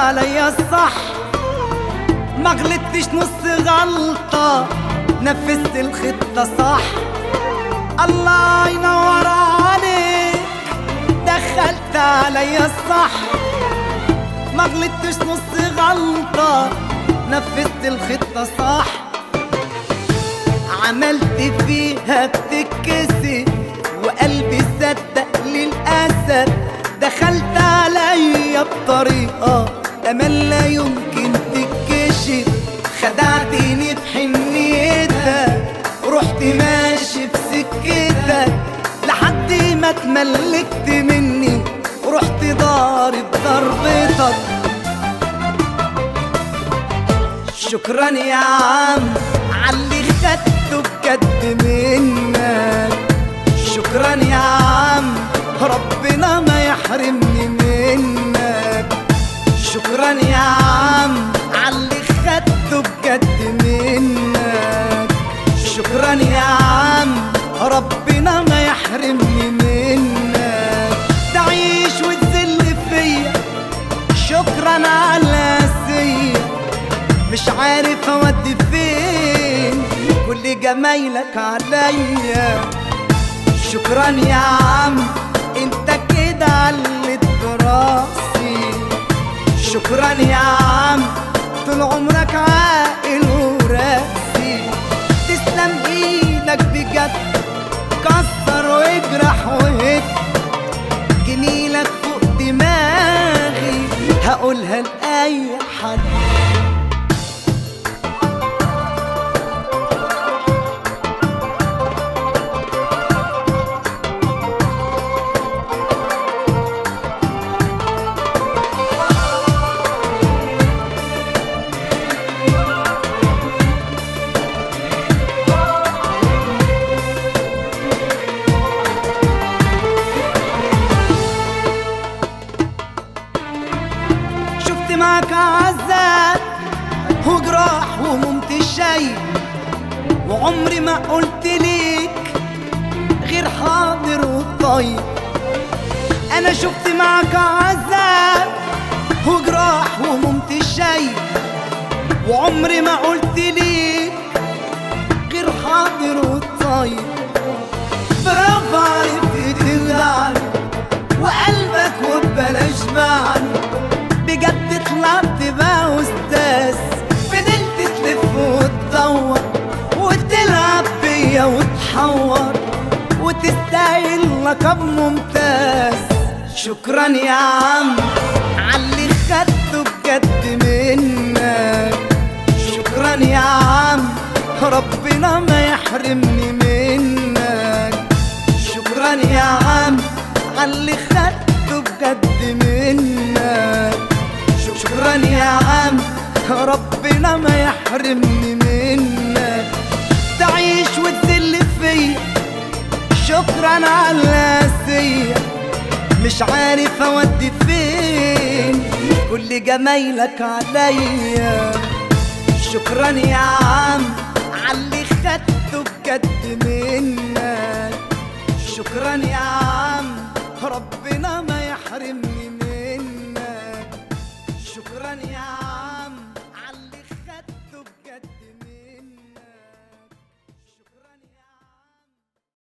عليا الصح، ما غلطتش نص غلطة، نفذت الخطة صح. الله ينور عليك، دخلت عليا الصح، ما غلطتش نص غلطة، نفذت الخطة صح. عملت فيها بتتكسي وقلبي صدق للأسف، دخلت عليا بطريقة أمل لا يمكن تتكشف. خدعتني بحنيتك، رحت ماشي بسكتك لحد ما اتملكت مني، رحت ضارب ضربتك. شكرا يا عم عاللي خدته بجد منك، شكرا يا عم ربنا ما يحرمني منك. شكرا يا عم عاللي خدته بجد منك، شكرا يا عم ربنا ما يحرمني منك. تعيش وتذل فيا شكرا على سيا، مش عارف اودي فين كل جمايلك عليا. شكرا يا عم انت كده علت راسي، شكرا يا عم طول عمرك عاقل وراسي. تسلم ايدك بجد، كسر واجرح وهد، جميلك فوق دماغي هقولها لأي حد. معك عذاب وجراح وممت شيء، وعمري ما قلت ليك غير حاضر وطيب. انا شفت معك عذاب وجراح وممت شيء، وعمري ما قلت ليك غير حاضر وطيب. برافو عرفت تخدعني وقلبك وببلاش معني، بجد طلعت بقى أستاذ. فضلت تلف وتدور وتلعب بيا وتحور وتستاهل لقب ممتاز. شكرا يا عم عاللي خدته بجد منك، شكرا يا عم ربنا ما يحرمني منك. شكرا يا عم عاللي خدته بجد منك، شكرا يا عم ربنا ما يحرمني منك. تعيش وتذل فيا شكرا على سيا، مش عارف اودي فين كل جمايلك عليا. شكرا يا عم عاللي خدته بجد منك، شكرا يا عم ربنا ما يحرمني